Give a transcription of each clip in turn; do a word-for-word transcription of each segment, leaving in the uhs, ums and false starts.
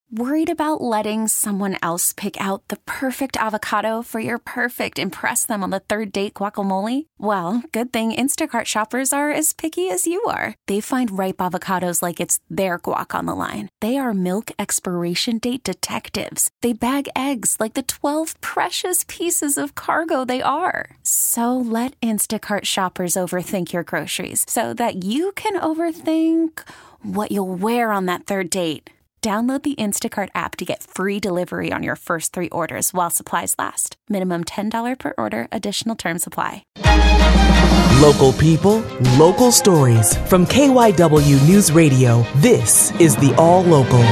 Worried about letting someone else pick out the perfect avocado for your perfect impress them on the third date guacamole? Well, good thing Instacart shoppers are as picky as you are. They find ripe avocados like it's their guac on the line. They are milk expiration date detectives. They bag eggs like the twelve precious pieces of cargo they are. So let Instacart shoppers overthink your groceries so that you can overthink what you'll wear on that third date. Download the Instacart app to get free delivery on your first three orders while supplies last. Minimum ten dollars per order. Additional terms apply. Local people, local stories. From K Y W News Radio, this is the All Local.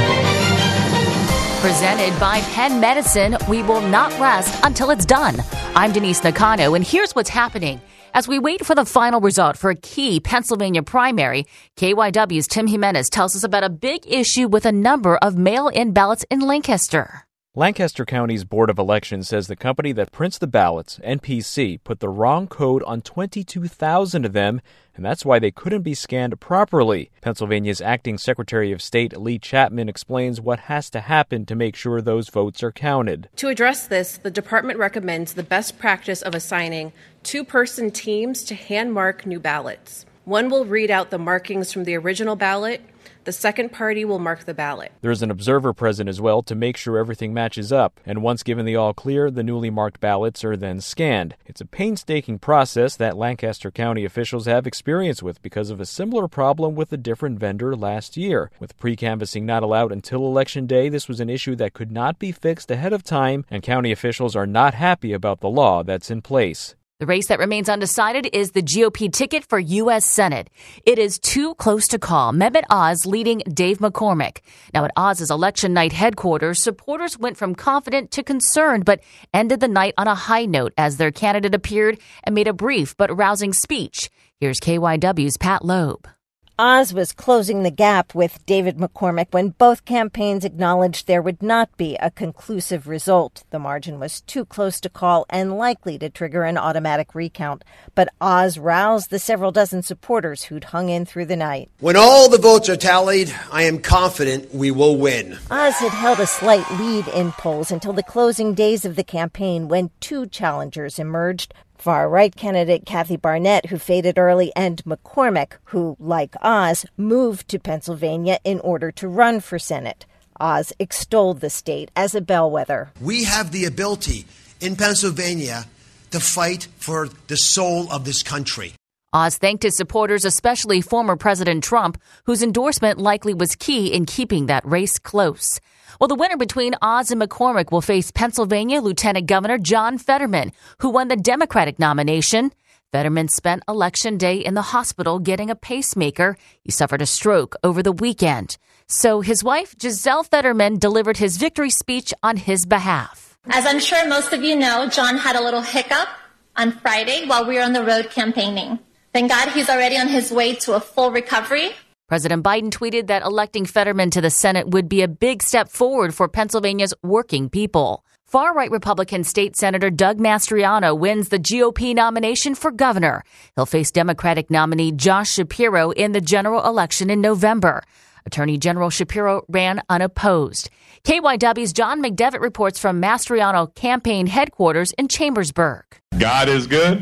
Presented by Penn Medicine, we will not rest until it's done. I'm Denise Nakano, and here's what's happening. As we wait for the final result for a key Pennsylvania primary, K Y W's Tim Jimenez tells us about a big issue with a number of mail-in ballots in Lancaster. Lancaster County's Board of Elections says the company that prints the ballots, N P C, put the wrong code on twenty-two thousand of them, and that's why they couldn't be scanned properly. Pennsylvania's acting Secretary of State Lee Chapman explains what has to happen to make sure those votes are counted. To address this, the department recommends the best practice of assigning two-person teams to hand-mark new ballots. One will read out the markings from the original ballot. The second party will mark the ballot. There's an observer present as well to make sure everything matches up. And once given the all clear, the newly marked ballots are then scanned. It's a painstaking process that Lancaster County officials have experience with because of a similar problem with a different vendor last year. With pre-canvassing not allowed until Election Day, this was an issue that could not be fixed ahead of time, and county officials are not happy about the law that's in place. The race that remains undecided is the G O P ticket for U S Senate. It is too close to call. Mehmet Oz leading Dave McCormick. Now at Oz's election night headquarters, supporters went from confident to concerned, but ended the night on a high note as their candidate appeared and made a brief but rousing speech. Here's K Y W's Pat Loeb. Oz was closing the gap with David McCormick when both campaigns acknowledged there would not be a conclusive result. The margin was too close to call and likely to trigger an automatic recount. But Oz roused the several dozen supporters who'd hung in through the night. When all the votes are tallied, I am confident we will win. Oz had held a slight lead in polls until the closing days of the campaign when two challengers emerged. Far-right candidate Kathy Barnett, who faded early, and McCormick, who, like Oz, moved to Pennsylvania in order to run for Senate. Oz extolled the state as a bellwether. We have the ability in Pennsylvania to fight for the soul of this country. Oz thanked his supporters, especially former President Trump, whose endorsement likely was key in keeping that race close. Well, the winner between Oz and McCormick will face Pennsylvania Lieutenant Governor John Fetterman, who won the Democratic nomination. Fetterman spent Election Day in the hospital getting a pacemaker. He suffered a stroke over the weekend. So his wife, Giselle Fetterman, delivered his victory speech on his behalf. As I'm sure most of you know, John had a little hiccup on Friday while we were on the road campaigning. Thank God he's already on his way to a full recovery. President Biden tweeted that electing Fetterman to the Senate would be a big step forward for Pennsylvania's working people. Far-right Republican State Senator Doug Mastriano wins the G O P nomination for governor. He'll face Democratic nominee Josh Shapiro in the general election in November. Attorney General Shapiro ran unopposed. K Y W's John McDevitt reports from Mastriano campaign headquarters in Chambersburg. God is good.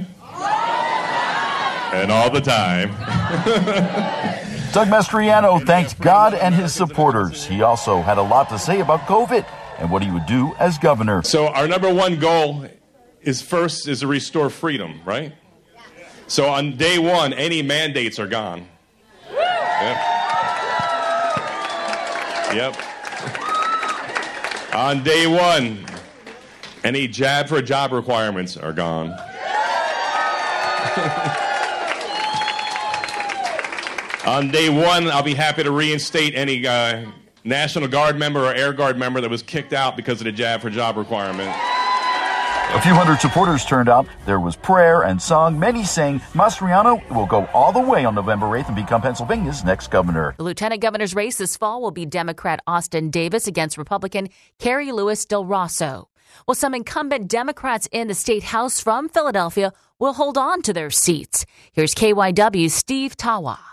And all the time. Doug Mastriano thanked God and his supporters. He also had a lot to say about COVID and what he would do as governor. So our number one goal is first is to restore freedom, right? So on day one, any mandates are gone. Yep. Yep. On day one, any jab for job requirements are gone. On day one, I'll be happy to reinstate any uh, National Guard member or Air Guard member that was kicked out because of the jab for job requirement. A few hundred supporters turned out. There was prayer and song, many saying Mastriano will go all the way on November eighth and become Pennsylvania's next governor. The lieutenant governor's race this fall will be Democrat Austin Davis against Republican Carrie Lewis Del Rosso. Well, some incumbent Democrats in the state house from Philadelphia will hold on to their seats. Here's K Y W's Steve Tawa.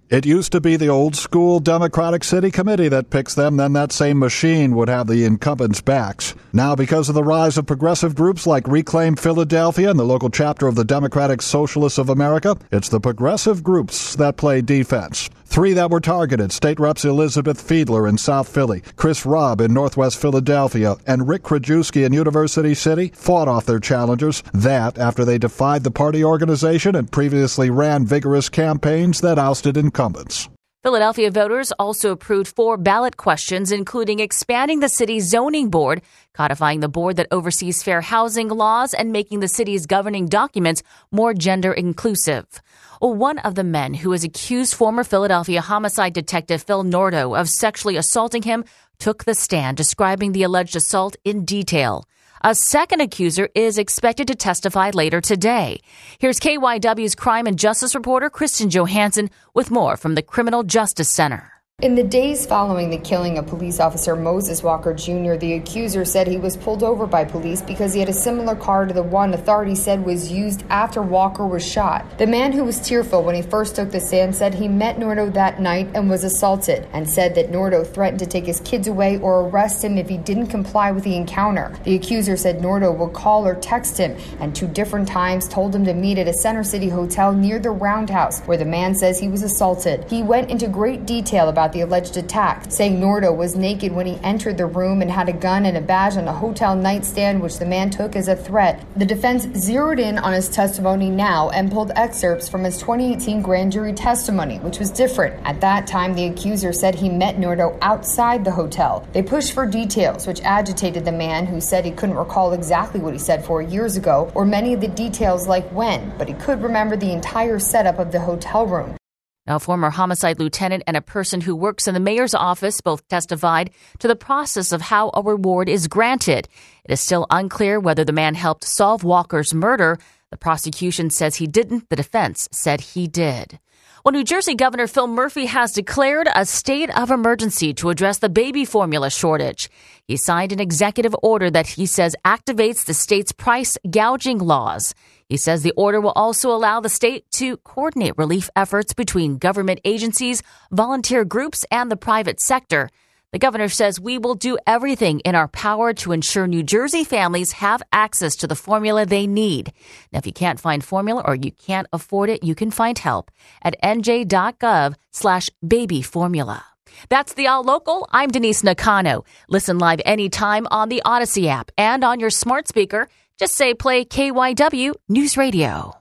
It used to be the old-school Democratic City Committee that picks them, then that same machine would have the incumbents' backs. Now, because of the rise of progressive groups like Reclaim Philadelphia and the local chapter of the Democratic Socialists of America, it's the progressive groups that play defense. Three that were targeted, State Reps Elizabeth Fiedler in South Philly, Chris Robb in Northwest Philadelphia, and Rick Krajewski in University City, fought off their challengers. That after they defied the party organization and previously ran vigorous campaigns that ousted incumbents. Philadelphia voters also approved four ballot questions, including expanding the city's zoning board, codifying the board that oversees fair housing laws, and making the city's governing documents more gender inclusive. Well, one of the men who has accused former Philadelphia homicide detective Phil Nordo of sexually assaulting him took the stand, describing the alleged assault in detail. A second accuser is expected to testify later today. Here's K Y W's crime and justice reporter Kristen Johansson with more from the Criminal Justice Center. In the days following the killing of police officer Moses Walker Junior, the accuser said he was pulled over by police because he had a similar car to the one authorities said was used after Walker was shot. The man, who was tearful when he first took the stand, said he met Nordo that night and was assaulted, and said that Nordo threatened to take his kids away or arrest him if he didn't comply with the encounter. The accuser said Nordo would call or text him, and two different times told him to meet at a Center City hotel near the Roundhouse, where the man says he was assaulted. He went into great detail about the alleged attack, saying Nordo was naked when he entered the room and had a gun and a badge on a hotel nightstand, which the man took as a threat. The defense zeroed in on his testimony now and pulled excerpts from his twenty eighteen grand jury testimony, which was different. At that time, the accuser said he met Nordo outside the hotel. They pushed for details, which agitated the man, who said he couldn't recall exactly what he said four years ago or many of the details like when, but he could remember the entire setup of the hotel room. A former homicide lieutenant and a person who works in the mayor's office both testified to the process of how a reward is granted. It is still unclear whether the man helped solve Walker's murder. The prosecution says he didn't. The defense said he did. Well, New Jersey Governor Phil Murphy has declared a state of emergency to address the baby formula shortage. He signed an executive order that he says activates the state's price gouging laws. He says the order will also allow the state to coordinate relief efforts between government agencies, volunteer groups, and the private sector. The governor says we will do everything in our power to ensure New Jersey families have access to the formula they need. Now, if you can't find formula or you can't afford it, you can find help at nj.gov slash baby formula. That's the All Local. I'm Denise Nakano. Listen live anytime on the Odyssey app and on your smart speaker. Just say play K Y W News Radio.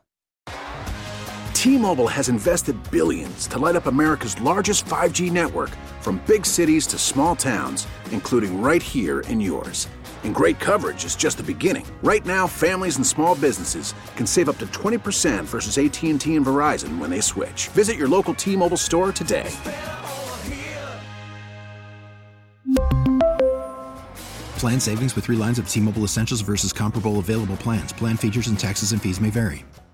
T-Mobile has invested billions to light up America's largest five G network, from big cities to small towns, including right here in yours. And great coverage is just the beginning. Right now, families and small businesses can save up to twenty percent versus A T and T and Verizon when they switch. Visit your local T-Mobile store today. Plan savings with three lines of T-Mobile Essentials versus comparable available plans. Plan features and taxes and fees may vary.